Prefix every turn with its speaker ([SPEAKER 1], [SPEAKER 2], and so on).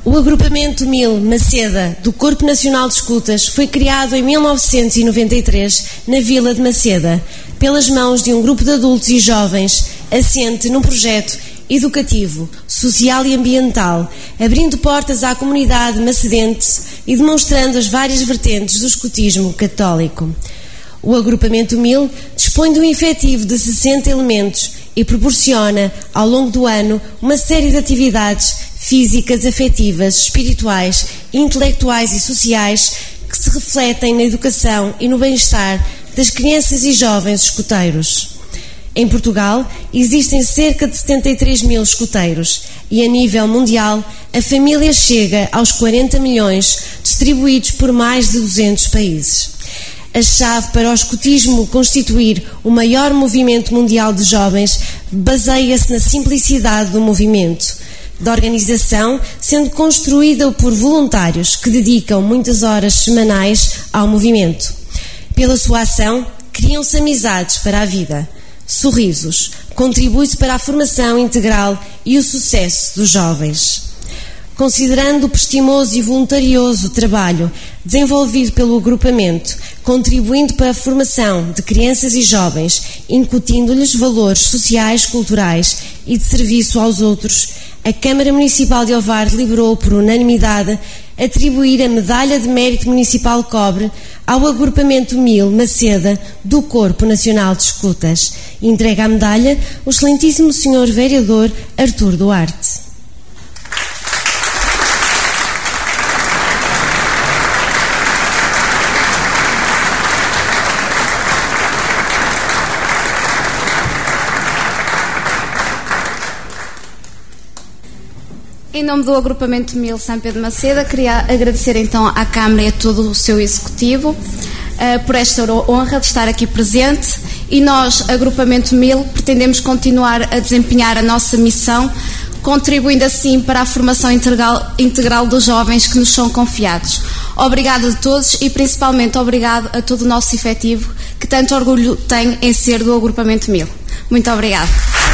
[SPEAKER 1] O agrupamento MIL Maceda, do Corpo Nacional de Escutas, foi criado em 1993 na Vila de Maceda, pelas mãos de um grupo de adultos e jovens assente num projeto educativo, social e ambiental, abrindo portas à comunidade macedense e demonstrando as várias vertentes do escutismo católico. O agrupamento MIL dispõe de um efetivo de 60 elementos e proporciona, ao longo do ano, uma série de atividades físicas, afetivas, espirituais, intelectuais e sociais que se refletem na educação e no bem-estar das crianças e jovens escuteiros. Em Portugal, existem cerca de 73 mil escuteiros e, a nível mundial, a família chega aos 40 milhões, distribuídos por mais de 200 países. A chave para o escutismo constituir o maior movimento mundial de jovens baseia-se na simplicidade do movimento, da organização, sendo construída por voluntários que dedicam muitas horas semanais ao movimento. Pela sua ação, criam-se amizades para a vida, sorrisos, contribui-se para a formação integral e o sucesso dos jovens. Considerando o prestimoso e voluntarioso trabalho desenvolvido pelo agrupamento, contribuindo para a formação de crianças e jovens, incutindo-lhes valores sociais, culturais e de serviço aos outros, a Câmara Municipal de Ovar deliberou por unanimidade atribuir a Medalha de Mérito Municipal Cobre ao agrupamento MIL Maceda do Corpo Nacional de Escutas. Entrega a medalha o excelentíssimo Sr. Vereador Artur Duarte.
[SPEAKER 2] Em nome do agrupamento MIL São Pedro de Maceda, queria agradecer então à Câmara e a todo o seu Executivo por esta honra de estar aqui presente, e nós, agrupamento MIL, pretendemos continuar a desempenhar a nossa missão, contribuindo assim para a formação integral dos jovens que nos são confiados. Obrigado a todos e principalmente obrigado a todo o nosso efetivo que tanto orgulho tem em ser do agrupamento MIL. Muito obrigado.